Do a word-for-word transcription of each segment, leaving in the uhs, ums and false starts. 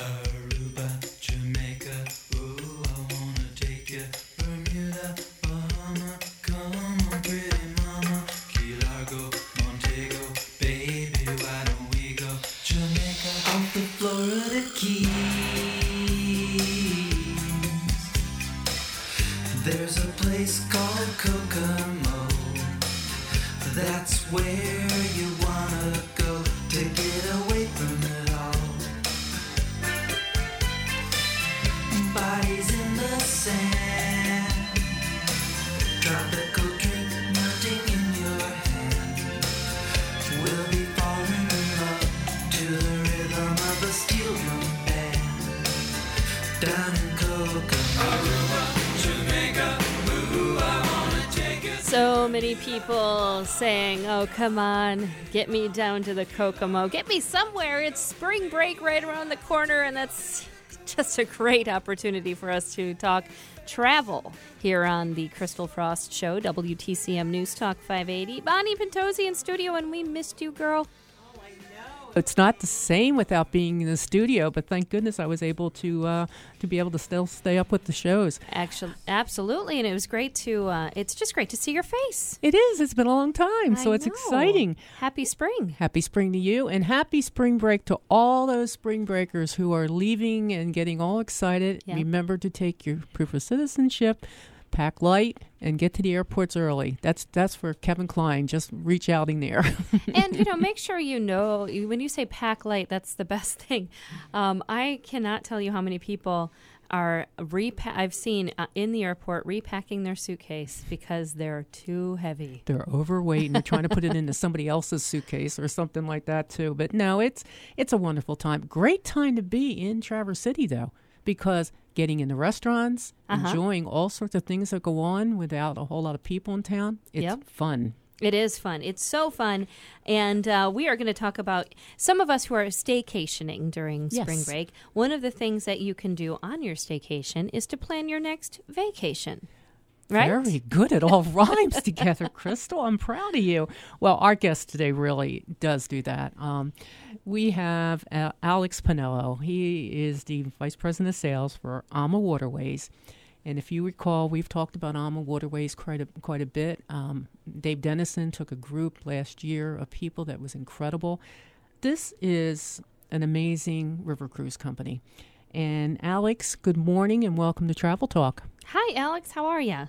Aruba, Jamaica, ooh, I wanna take you. Bermuda, Bahama, come on, pretty mama. Key Largo, Montego, baby, why don't we go? Jamaica, off the Florida Keys. There's a place called Kokomo. That's where you wanna go to get away from it all. Bodies in the sand, tropical drink melting in your hand. We'll be falling in love to the rhythm of a steel drum band. Down in Kokomo, Aruba, Jamaica, ooh, I wanna take it. So many people saying, oh, come on, get me down to the Kokomo. Get me somewhere. It's spring break right around the corner, and that's just a great opportunity for us to talk travel here on the Crystal Frost Show, W T C M News Talk five eighty. Bonnie Pintozzi in studio, and we missed you, girl. It's not the same without being in the studio, but thank goodness I was able to uh, to be able to still stay up with the shows. Actually, absolutely, and it was great to. Uh, it's just great to see your face. It is. It's been a long time, so I it's know. exciting. Happy spring. Happy spring to you, and happy spring break to all those spring breakers who are leaving and getting all excited. Yeah. Remember to take your proof of citizenship, pack light, and get to the airports early. That's that's for Kevin Klein. Just reach out in there. And, you know, make sure you know, you- when you say pack light, that's the best thing. Um, I cannot tell you how many people are, repa- I've seen uh, in the airport repacking their suitcase because they're too heavy. They're overweight and they're trying to put it into somebody else's suitcase or something like that too. But no, it's it's a wonderful time. Great time to be in Traverse City though, because getting in the restaurants, Uh-huh. enjoying all sorts of things that go on without a whole lot of people in town. It's Yep. fun. It is fun. It's so fun. And uh, we are going to talk about some of us who are staycationing during Yes. spring break. One of the things that you can do on your staycation is to plan your next vacation. Right? Very good. It all rhymes together, Crystal. I'm proud of you. Well, our guest today really does do that. Um, we have uh, Alex Pinello. He is the Vice President of Sales for AMA Waterways. And if you recall, we've talked about AMA Waterways quite a, quite a bit. Um, Dave Dennison took a group last year of people that was incredible. This is an amazing river cruise company. And Alex, good morning and welcome to Travel Talk. Hi, Alex. How are you?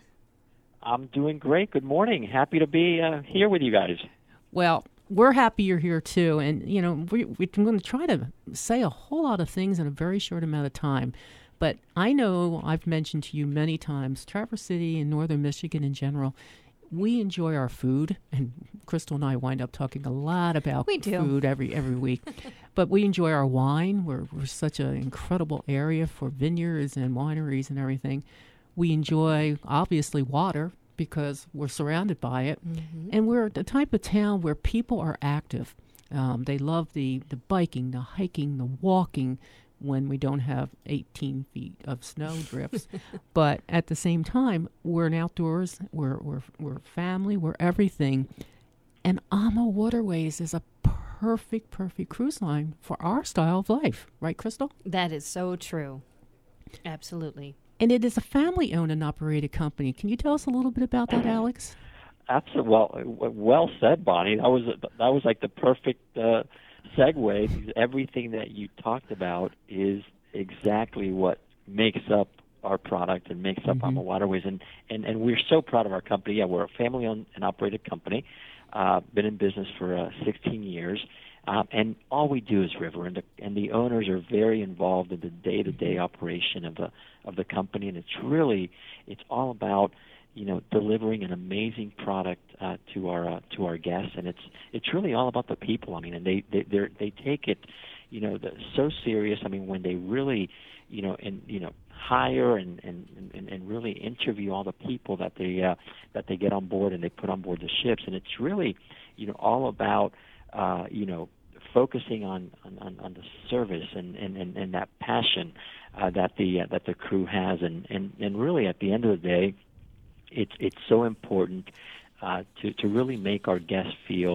I'm doing great. Good morning. Happy to be uh, here with you guys. Well, we're happy you're here too. And, you know, we, we're going to try to say a whole lot of things in a very short amount of time. But I know I've mentioned to you many times, Traverse City and northern Michigan in general, we enjoy our food. And Crystal and I wind up talking a lot about We do. food every every week. But we enjoy our wine. We're, we're such an incredible area for vineyards and wineries and everything. We enjoy, obviously, water because we're surrounded by it. Mm-hmm. And we're the type of town where people are active. Um, they love the, the biking, the hiking, the walking when we don't have eighteen feet of snow drifts. But at the same time, we're an outdoors, we're, we're, we're family, we're everything. And AMA Waterways is a perfect, perfect cruise line for our style of life. Right, Crystal? That is so true. Absolutely. And it is a family-owned and operated company. Can you tell us a little bit about that, Alex? Absolutely. Well, well said, Bonnie. That was that was like the perfect uh, segue. Because everything that you talked about is exactly what makes up our product and makes up Mm-hmm. AMA Waterways. And, and and we're so proud of our company. Yeah, we're a family-owned and operated company. Uh, been in business for uh, sixteen years. Um, and all we do is river, and the, and the owners are very involved in the day-to-day operation of the of the company, and it's really it's all about you know delivering an amazing product uh, to our uh, to our guests, and it's it's really all about the people. I mean, and they they they're, they take it you know the, so serious. I mean, when they really you know and you know hire and and, and, and really interview all the people that they uh, that they get on board and they put on board the ships, and it's really you know all about Uh, you know, focusing on, on, on the service and, and, and, and that passion uh, that the uh, that the crew has, and, and, and really at the end of the day, it's it's so important uh, to to really make our guests feel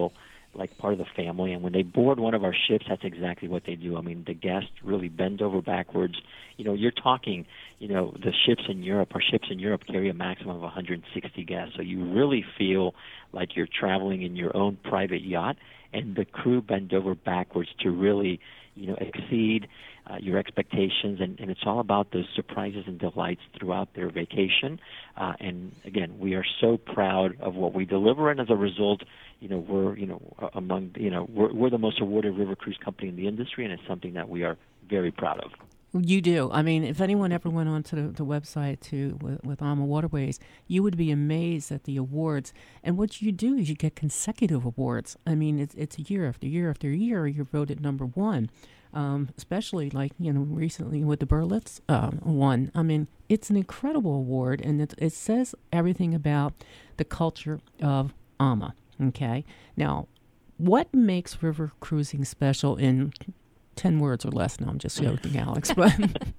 like part of the family. And when they board one of our ships, that's exactly what they do. I mean, the guests really bend over backwards. You know, you're talking, you know, the ships in Europe, our ships in Europe carry a maximum of one hundred sixty guests. So you really feel like you're traveling in your own private yacht, and the crew bend over backwards to really, you know, exceed uh, your expectations, and, and it's all about those surprises and delights throughout their vacation. Uh, and again, we are so proud of what we deliver, and as a result, you know, we're, you know, among, you know, we're, we're the most awarded river cruise company in the industry, and it's something that we are very proud of. You do. I mean, if anyone ever went onto the, the website to with, with AMA Waterways, you would be amazed at the awards. And what you do is you get consecutive awards. I mean, it's it's year after year after year. You're voted number one, um, especially like you know recently with the Berlitz uh, one. I mean, it's an incredible award, and it it says everything about the culture of AMA. Okay, now what makes river cruising special in ten words or less? No, I'm just joking, Alex. But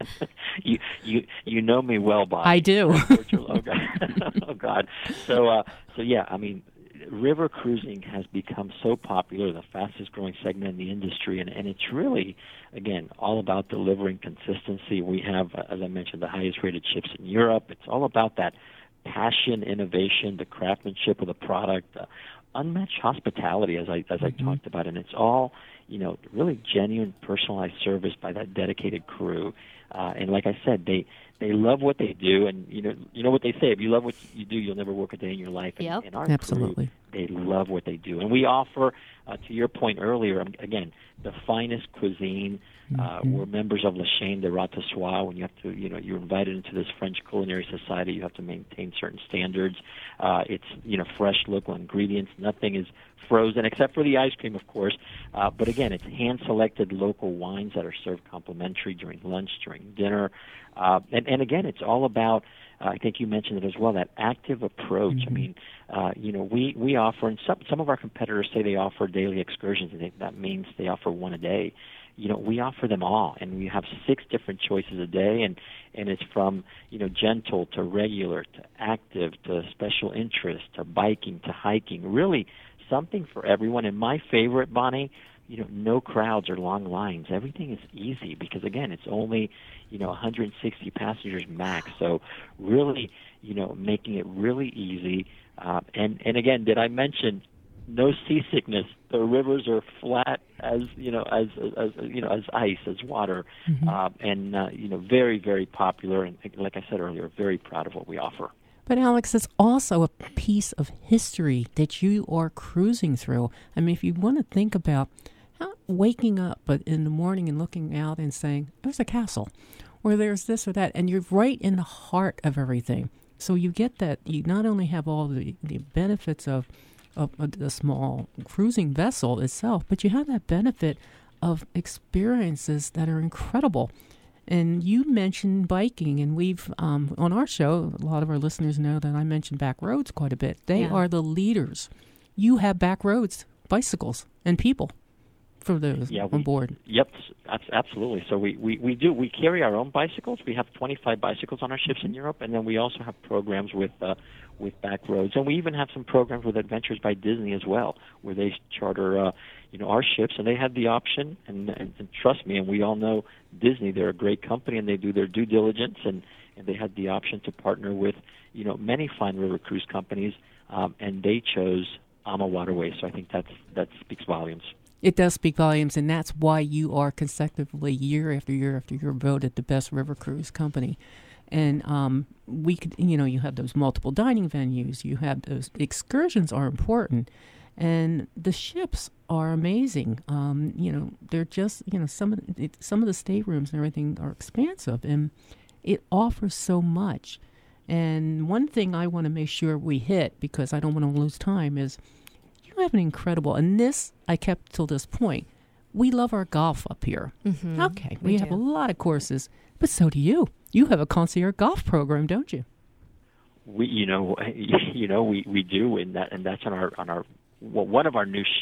you you you know me well, Bob. I do. Oh God. Oh God. So uh, so yeah, I mean, river cruising has become so popular, the fastest growing segment in the industry, and, and it's really, again, all about delivering consistency. We have, as I mentioned, the highest rated ships in Europe. It's all about that passion, innovation, the craftsmanship of the product, uh, unmatched hospitality, as I as I mm-hmm. talked about, and it's all, you know, really genuine, personalized service by that dedicated crew. Uh, and like I said, they they love what they do, and you know, you know what they say: if you love what you do, you'll never work a day in your life. And, yep. and our Absolutely. crew, they love what they do, and we offer, uh, to your point earlier, again, the finest cuisine. Uh, mm-hmm. We're members of La Chaîne de Rôtisserie. When you have to, you know, you're invited into this French culinary society, you have to maintain certain standards. Uh, it's, you know, fresh local ingredients. Nothing is frozen except for the ice cream, of course. Uh, but again, it's hand-selected local wines that are served complimentary during lunch, during dinner. Uh, and, and again, it's all about, uh, I think you mentioned it as well, that active approach. Mm-hmm. I mean, uh, you know, we, we offer, and some, some of our competitors say they offer daily excursions, and they, that means they offer one a day. You know, we offer them all, and we have six different choices a day, and, and it's from, you know, gentle to regular to active to special interest to biking to hiking, really something for everyone. And my favorite, Bonnie, you know, no crowds or long lines. Everything is easy because, again, it's only, you know, one hundred sixty passengers max. So really, you know, making it really easy. Uh, and, and again, did I mention no seasickness? The rivers are flat as, you know, as, as you know, as ice, as water, mm-hmm. uh, and, uh, you know, very, very popular. And like I said earlier, very proud of what we offer. But Alex, it's also a piece of history that you are cruising through. I mean, if you want to think about how waking up but in the morning and looking out and saying, there's a castle, or there's this or that, and you're right in the heart of everything. So you get that, you not only have all the, the benefits of of a small cruising vessel itself, but you have that benefit of experiences that are incredible. And you mentioned biking, and we've, um, on our show, a lot of our listeners know that I mention Back Roads quite a bit. They yeah. are the leaders. You have Back Roads bicycles and people for those yeah, on we, board. Yep, absolutely. So we, we, we do, we carry our own bicycles. We have twenty-five bicycles on our ships in Europe, and then we also have programs with uh, with Back Roads. And we even have some programs with Adventures by Disney as well, where they charter, uh, you know, our ships, and they have the option, and, and, and trust me, and we all know Disney, they're a great company, and they do their due diligence, and, and they had the option to partner with, you know, many fine river cruise companies, um, and they chose AMA Waterways. So I think that's, that speaks volumes. It does speak volumes, and that's why you are consecutively, year after year after year, voted the best river cruise company. And um, we could, you know, you have those multiple dining venues. You have those excursions are important, and the ships are amazing. Um, you know, they're just, you know, some of the, some of the staterooms and everything are expansive, and it offers so much. And one thing I want to make sure we hit, because I don't want to lose time, is you have an incredible, and this I kept till this point. We love our golf up here. Mm-hmm. Okay, we, we have a lot of courses, but so do you. You have a concierge golf program, don't you? We, you know, you know, we, we do, and that and that's on our on our well, one of our new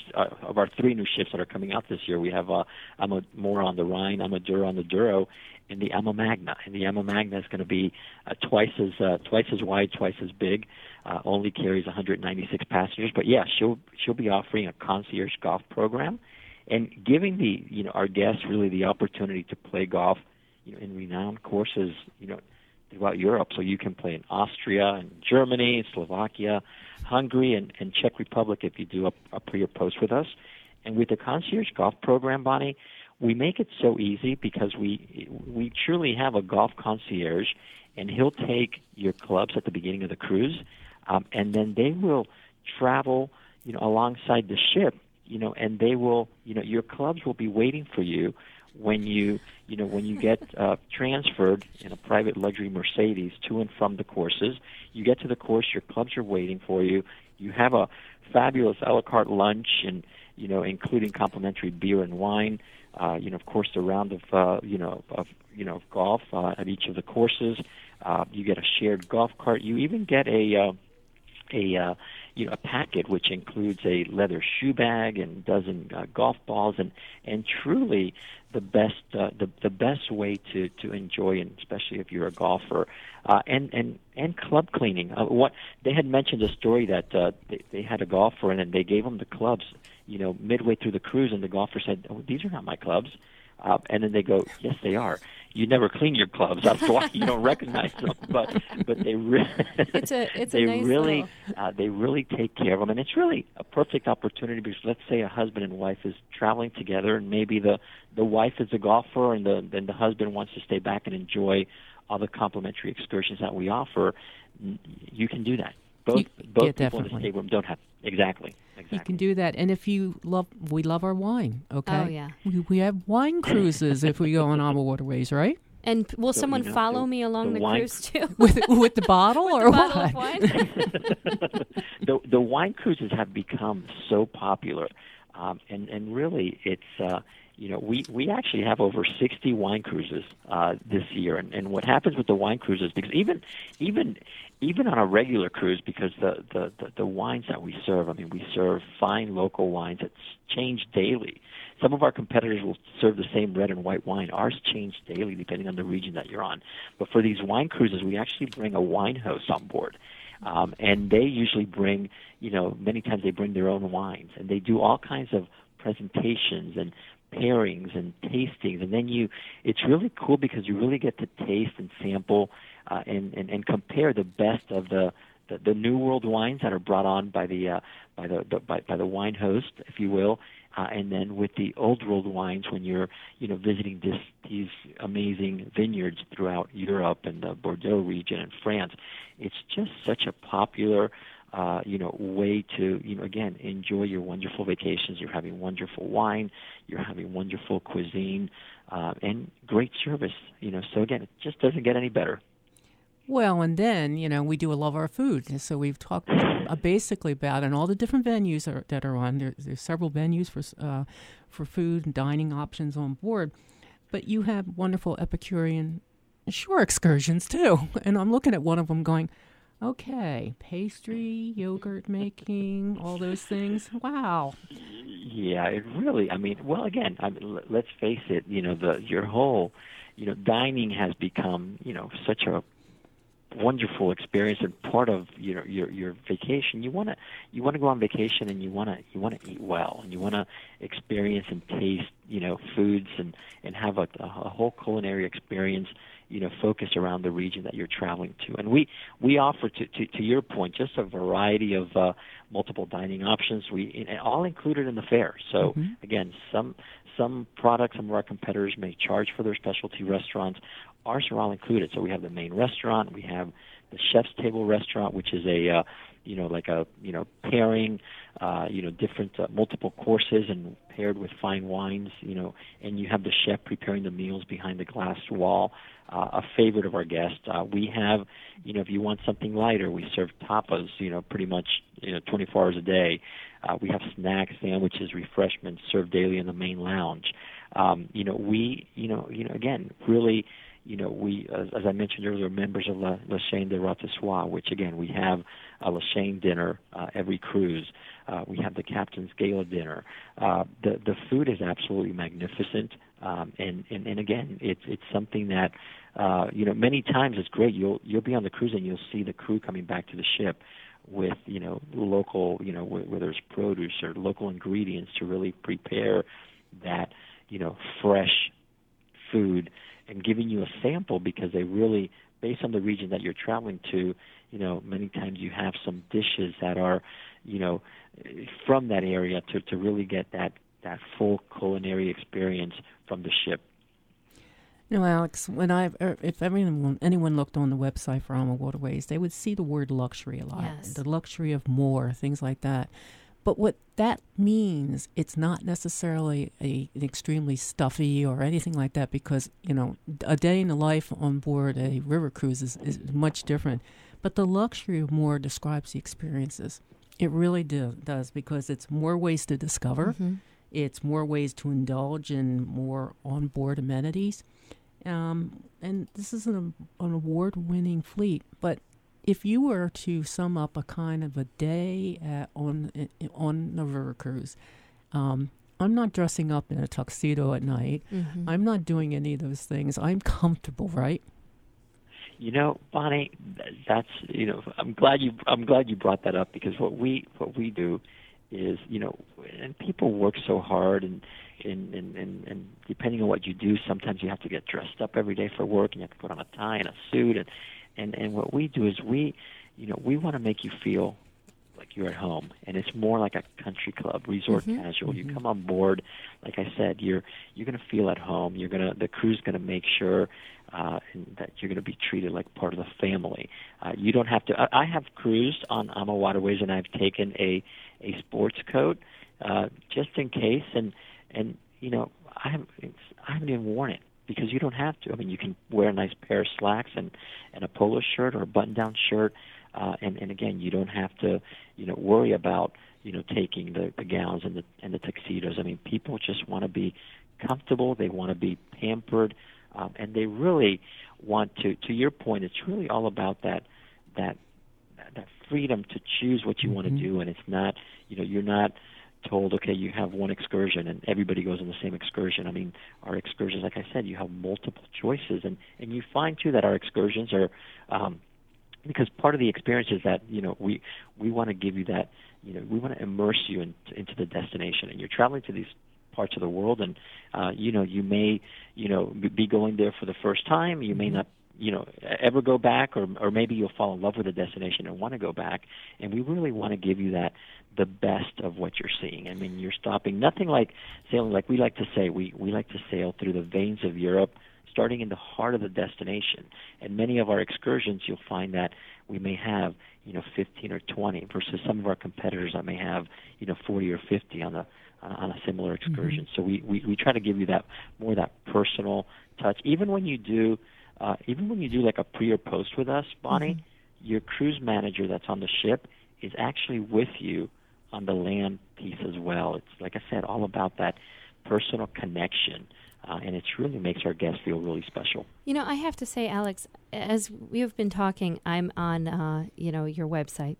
uh, of our three new ships that are coming out this year. We have uh, Amadora on the Rhine, Amadura on the Douro, and the Ama Magna. And the Ama Magna is going to be uh, twice as uh, twice as wide, twice as big. Uh, only carries one hundred ninety-six passengers. But yeah, she'll she'll be offering a concierge golf program, and giving the you know our guests really the opportunity to play golf, you know, in renowned courses, you know, throughout Europe. So you can play in Austria and Germany, Slovakia, Hungary, and, and Czech Republic if you do a, a pre or post with us. And with the concierge golf program, Bonnie, we make it so easy because we we truly have a golf concierge, and he'll take your clubs at the beginning of the cruise, um, and then they will travel, you know, alongside the ship, you know, and they will, you know, your clubs will be waiting for you when you, you know, when you get uh, transferred in a private luxury Mercedes to and from the courses. You get to the course, your clubs are waiting for you. You have a fabulous a la carte lunch, and you know, including complimentary beer and wine. Uh, you know, of course, the round of uh, you know of you know golf uh, at each of the courses. Uh, you get a shared golf cart. You even get a uh, a uh, you know a packet which includes a leather shoe bag and a dozen uh, golf balls, and and truly the best uh, the the best way to to enjoy, and especially if you're a golfer, uh, and and and club cleaning. Uh, what they had mentioned a story that uh, they, they had a golfer and then they gave him the clubs, you know, midway through the cruise, and the golfer said, "Oh, these are not my clubs." Uh, and then they go, "Yes, they are. You never clean your clubs. That's why you don't recognize them." But but they really It's a it's they a nice really little... uh, they really take care of them, and it's really a perfect opportunity because let's say a husband and wife is traveling together, and maybe the the wife is a golfer, and the then the husband wants to stay back and enjoy all the complimentary excursions that we offer. You can do that. Both You- both yeah, people in the definitely. stateroom don't have exactly. Exactly. You can do that. And if you love, we love our wine, okay? Oh, yeah. We, we have wine cruises if we go on Ama Waterways, right? And p- will So, someone you know, follow the- me along the the, wine- cruise too? With with the bottle With or the bottle what? of wine? the the wine cruises have become so popular, um, and and really it's uh, you know we, we actually have over sixty wine cruises uh, this year, and, and what happens with the wine cruises, because even even even on a regular cruise, because the, the, the, the wines that we serve, I mean we serve fine local wines that change daily. Some of our competitors will serve the same red and white wine. Ours change daily depending on the region that you're on. But for these wine cruises, we actually bring a wine host on board. Um, and they usually bring, you know, many times they bring their own wines. And they do all kinds of presentations and pairings and tastings. And then you, it's really cool because you really get to taste and sample uh, and, and, and compare the best of the, the, the New World wines that are brought on by the, uh, by the, the by, by the wine host, if you will. Uh, and then with the old world wines, when you're, you know, visiting this, these amazing vineyards throughout Europe and the Bordeaux region and France, it's just such a popular, uh, you know, way to, you know, again, enjoy your wonderful vacations. You're having wonderful wine, you're having wonderful cuisine, uh, and great service. You know, so again, it just doesn't get any better. Well, and then, you know, we do love our food. And so we've talked uh, basically about and all the different venues that are, that are on. There, there's several venues for uh, for food and dining options on board. But you have wonderful Epicurean shore excursions, too. And I'm looking at one of them going, okay, pastry, yogurt making, all those things. Wow. Yeah, it really, I mean, well, again, I mean, l- let's face it, you know, the your whole, you know, dining has become, you know, such a wonderful experience and part of your your your vacation. You want to you want to go on vacation and you want to you want to eat well and you want to experience and taste, you know, foods and and have a, a whole culinary experience, you know, focused around the region that you're traveling to. And we we offer to to, to your point just a variety of uh, multiple dining options. We and all included in the fare. So Mm-hmm. again, some some products some of our competitors may charge for their specialty restaurants. Ours are all included. So we have the main restaurant, we have the chef's table restaurant, which is a, uh, you know, like a, you know, pairing, uh, you know, different uh, multiple courses and paired with fine wines, you know, and you have the chef preparing the meals behind the glass wall, uh, a favorite of our guests. Uh, we have, you know, if you want something lighter, we serve tapas, you know, pretty much, you know, twenty-four hours a day. Uh, we have snacks, sandwiches, refreshments served daily in the main lounge. Um, you know, we, you know, you know, again, really, you know, we, as, as I mentioned earlier, members of La, La Chaîne de Rothessois, which again, we have a La Chaîne dinner uh, every cruise. Uh, we have the Captain's Gala dinner. Uh, the the food is absolutely magnificent, um, and, and and again, it's it's something that uh, you know many times it's great. You'll you'll be on the cruise and you'll see the crew coming back to the ship with you know local you know whether it's produce or local ingredients to really prepare that you know fresh food and giving you a sample, because they really, based on the region that you're traveling to, you know, many times you have some dishes that are, you know, from that area to, to really get that, that full culinary experience from the ship. You know, Alex, when I if everyone, anyone looked on the website for Ama Waterways, they would see the word luxury a lot, Yes. the luxury of more, things like that. But what that means, it's not necessarily a, an extremely stuffy or anything like that, because, you know, a day in the life on board a river cruise is, is much different. But the luxury of more describes the experiences. It really do, does, because it's more ways to discover. Mm-hmm. It's more ways to indulge in more on-board amenities. Um, and this is an, an award-winning fleet, but if you were to sum up a kind of a day at, on on the river cruise, um, I'm not dressing up in a tuxedo at night. Mm-hmm. I'm not doing any of those things. I'm comfortable, right? You know, Bonnie, that's you know, I'm glad you I'm glad you brought that up, because what we what we do is, you know, and people work so hard, and and, and, and and depending on what you do, sometimes you have to get dressed up every day for work, and you have to put on a tie and a suit, and and, and what we do is we, you know, we want to make you feel like you're at home, and it's more like a country club, resort Mm-hmm. casual. Mm-hmm. You come on board, like I said, you're you're going to feel at home. You're gonna the crew's going to make sure uh, that you're going to be treated like part of the family. Uh, you don't have to. I, I have cruised on Ama Waterways, and I've taken a a sports coat uh, just in case, and and you know I haven't I haven't even worn it, because you don't have to. I mean, you can wear a nice pair of slacks and and a polo shirt or a button-down shirt. Uh, and, and again, you don't have to, you know, worry about, you know, taking the, the gowns and the and the tuxedos. I mean, people just want to be comfortable. They want to be pampered, um, and they really want to. To your point, it's really all about that that that freedom to choose what you mm-hmm. want to do, and it's not, you know, you're not told, okay, you have one excursion and everybody goes on the same excursion. I mean, our excursions, like I said, you have multiple choices, and and you find too that our excursions are. Um, Because part of the experience is that, you know, we we want to give you that, you know, we want to immerse you in, into the destination. And you're traveling to these parts of the world, and, uh, you know, you may, you know, be going there for the first time. You may not, you know, ever go back, or or maybe you'll fall in love with the destination and want to go back. And we really want to give you that, the best of what you're seeing. I mean, you're stopping, nothing like sailing, like we like to say, we, we like to sail through the veins of Europe, starting in the heart of the destination. And many of our excursions, you'll find that we may have, you know, fifteen or twenty, versus some of our competitors that may have, you know, forty or fifty on the on a similar excursion. Mm-hmm. So we, we, we try to give you that more that personal touch. Even when you do, uh, even when you do like a pre or post with us, Bonnie, mm-hmm. your cruise manager that's on the ship is actually with you on the land piece as well. It's, like I said, all about that personal connection. Uh, and it really makes our guests feel really special. You know, I have to say, Alex, as we've been talking, I'm on, uh, you know, your website.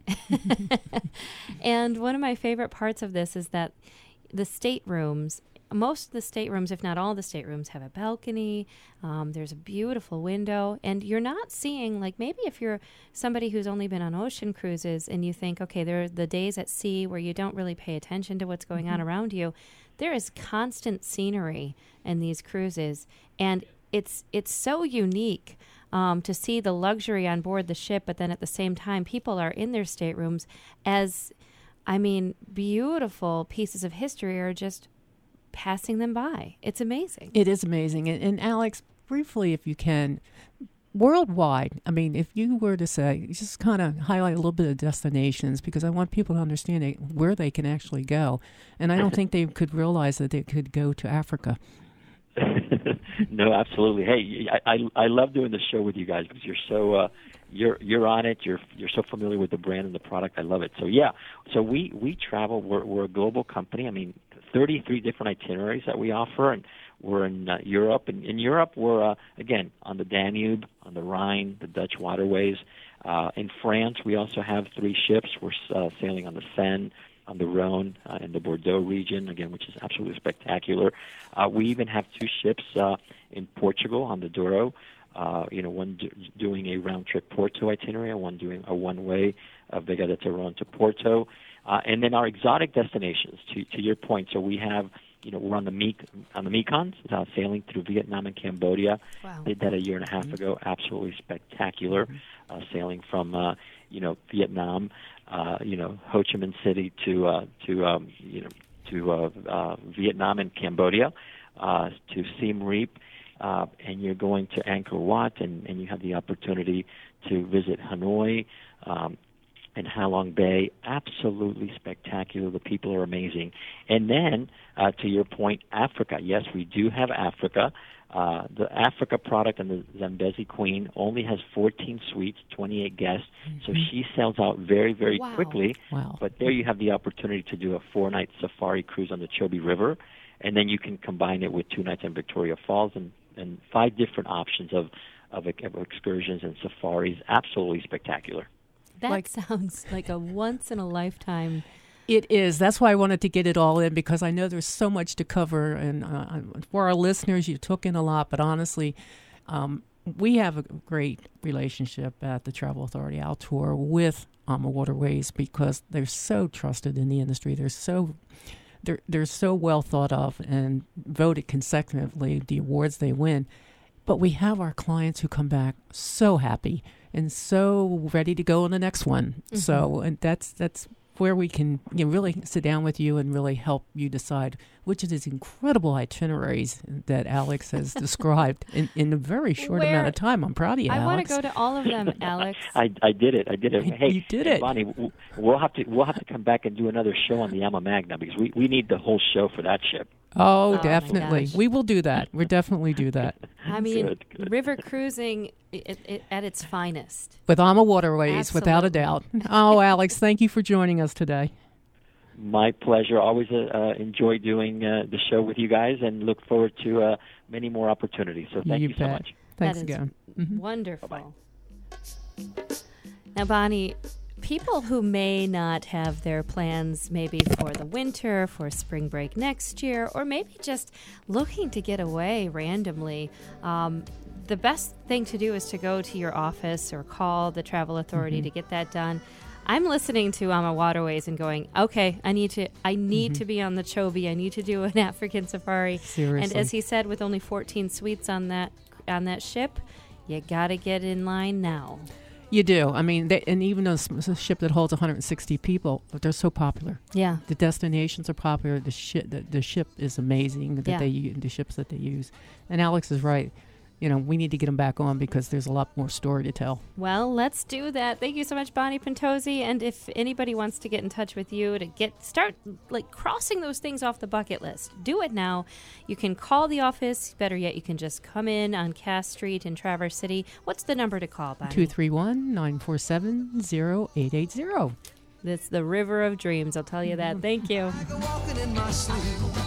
And one of my favorite parts of this is that the staterooms, most of the staterooms, if not all the staterooms, have a balcony. Um, there's a beautiful window. And you're not seeing, like, maybe if you're somebody who's only been on ocean cruises and you think, okay, there are the days at sea where you don't really pay attention to what's going mm-hmm. on around you. There is constant scenery in these cruises, and it's it's so unique um, to see the luxury on board the ship, but then at the same time, people are in their staterooms as, I mean, beautiful pieces of history are just passing them by. It's amazing. It is amazing. And, and Alex, briefly, if you can, worldwide, I mean, if you were to say, just kind of highlight a little bit of destinations, because I want people to understand it, where they can actually go. And I don't think they could realize that they could go to Africa. No, absolutely. Hey, I, I I love doing the show with you guys because you're so uh, you're you're on it. You're you're so familiar with the brand and the product. I love it. So yeah, so we we travel. We're we're a global company. I mean, thirty-three different itineraries that we offer, and we're in uh, Europe. And in Europe, we're uh, again on the Danube, on the Rhine, the Dutch waterways. Uh, in France, we also have three ships. We're uh, sailing on the Seine, on the Rhone, uh, in the Bordeaux region, again, which is absolutely spectacular. Uh, we even have two ships uh, in Portugal on the Douro, uh, you know, one do, doing a round-trip Porto itinerary, one doing a one-way uh, Vega de Teron to Porto. Uh, and then our exotic destinations, to, to your point, so we have, you know, we're on the Me- on the Mekong, uh, sailing through Vietnam and Cambodia. Wow. Did that a year and a half mm-hmm. ago. Absolutely spectacular, mm-hmm. uh, sailing from, uh, you know, Vietnam, uh, you know, Ho Chi Minh City to, uh, to um, you know, to uh, uh, Vietnam and Cambodia, uh, to Siem Reap, uh, and you're going to Angkor Wat, and, and you have the opportunity to visit Hanoi, um, and Halong Bay. Absolutely spectacular. The people are amazing. And then, uh, to your point, Africa. Yes, we do have Africa. Uh, the Africa product and the Zambezi Queen only has fourteen suites, twenty-eight guests, mm-hmm. so she sells out very, very wow. quickly. Wow. But there you have the opportunity to do a four-night safari cruise on the Chobe River, and then you can combine it with two nights in Victoria Falls and, and five different options of, of, of excursions and safaris. Absolutely spectacular. That Like- sounds like a once-in-a-lifetime. It is. That's why I wanted to get it all in, because I know there's so much to cover. And uh, for our listeners, you took in a lot. But honestly, um, we have a great relationship at the Travel Authority Altour with AMA Waterways because they're so trusted in the industry. They're so they're they're so well thought of and voted consecutively the awards they win. But we have our clients who come back so happy and so ready to go on the next one. Mm-hmm. So and that's that's. where we can, you know, really sit down with you and really help you decide which of these incredible itineraries that Alex has described in, in a very short Where- amount of time. I'm proud of you, I want Alex. to go to all of them, Alex. I, I did it. I did it. I- Hey, you did hey, it. Bonnie. w- We'll have to we'll have to come back and do another show on the Ama Magna because we, we need the whole show for that ship. Oh, Oh, my definitely. gosh. We will do that. We'll definitely do that. I mean, Good, good. river cruising it, it, at its finest. With AMA Waterways, without a Absolutely. doubt. Oh, Alex, thank you for joining us today. My pleasure. Always uh, uh, enjoy doing uh, the show with you guys and look forward to uh, many more opportunities. So thank you, so bet. much. Thanks That is again. Mhm. Wonderful. Bye-bye. Now, Bonnie, people who may not have their plans maybe for the winter, for spring break next year, or maybe just looking to get away randomly, um, the best thing to do is to go to your office or call the travel authority Mm-hmm. to get that done. I'm listening to AMA Waterways and going, okay, I need to I need Mm-hmm. to be on the Chobe. I need to do an African safari. Seriously. And as he said, with only fourteen suites on that on that ship, you got to get in line now. You do. I mean, they, and even though it's a ship that holds one hundred sixty people, but they're so popular. Yeah. The destinations are popular. The ship, the, the ship is amazing. That Yeah. they u- the ships that they use. And Alex is right. You know, we need to get them back on because there's a lot more story to tell. Well, let's do that. Thank you so much, Bonnie Pentozzi. And if anybody wants to get in touch with you to get start like crossing those things off the bucket list, do it now. You can call the office. Better yet, you can just come in on Cass Street in Traverse City. What's the number to call, Bonnie? two three one, nine four seven, zero eight eight zero. That's the River of Dreams. I'll tell you that. Thank you. Walking in my sleep.